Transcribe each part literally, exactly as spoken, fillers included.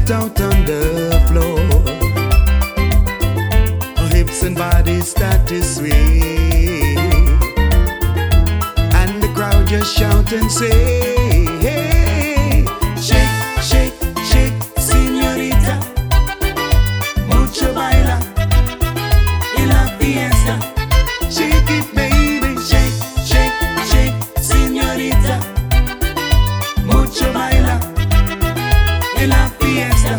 stepped out on the floor, her hips and body start to sway, and the crowd just shout and say, hey, shake, shake, shake, señorita, mucho baila en la fiesta. Shake it, baby, shake, shake, shake, señorita, mucho baila en la fiesta.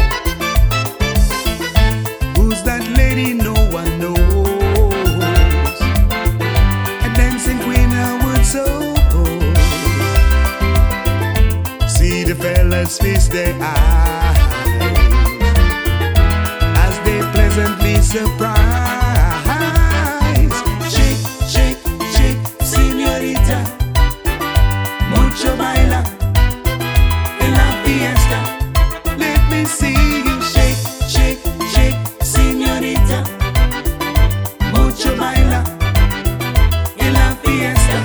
Who's that lady? No one knows. A dancing queen I would suppose. See the fellas feast their eyes as they pleasantly surprise. Shake, shake, shake, señorita, mucho baila en la fiesta. Let me see you shake, shake, shake, señorita, mucho baila en la fiesta.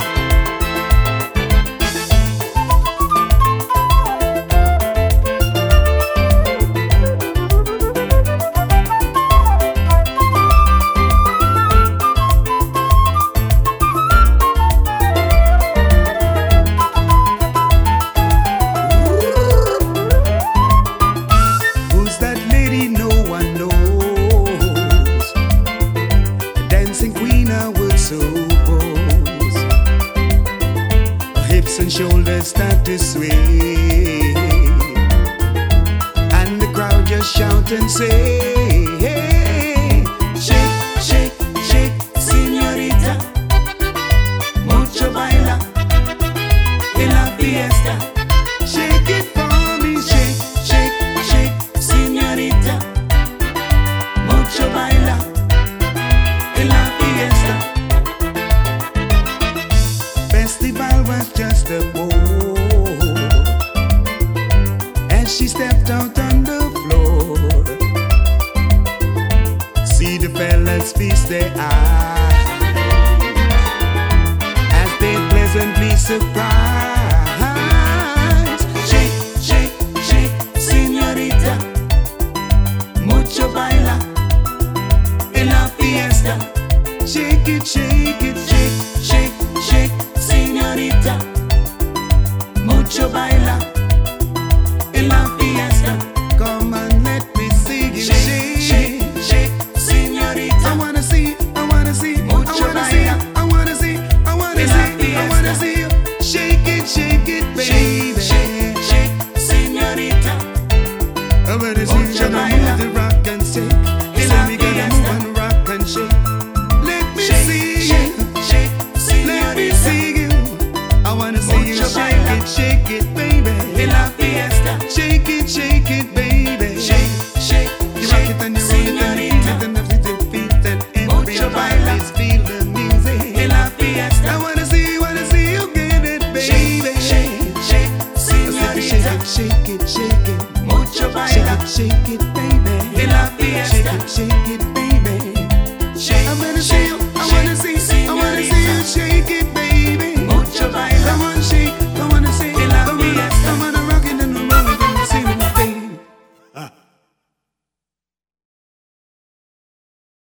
Who's that lady? No one knows. A dancing queen I would suppose. Her hips and shoulders start to sway, and the crowd just shout and say, hey, shake, shake, shake, señorita, mucho baila en la fiesta. Shake it for me, shake, shake, shake, señorita, mucho baila en la fiesta. Festival was just a bore as she stepped out on the floor. See the fellas feast their eyes as they pleasantly surprise. Shake, shake, shake, señorita, mucho baila en la fiesta. Shake it, shake it, shake, shake, shake, señorita, mucho baila en la fiesta. Come on, let me see you shake, shake, shake, señorita. I wanna see, I wanna see, mucho I wanna baila. See, I wanna see, I wanna see, I wanna see you shake it, shake it, baby. Shake, shake, shake, señorita, I wanna see you move the rock and shake. So we gotta move and rock and shake. Let me see you, shake, let me see you. I wanna see you shake it, shake it, baby. En la fiesta. Shake it, shake it, baby. Shake, shake, you rock it and you roll it and you beat it and you feel the beat and everybody's feel the music. En la fiesta. I wanna see, wanna see you get it, baby. Shake, shake, señorita. Shake it, shake it, mucho baila. Shake it, shake it, baby. En la fiesta. Shake it, shake it, baby.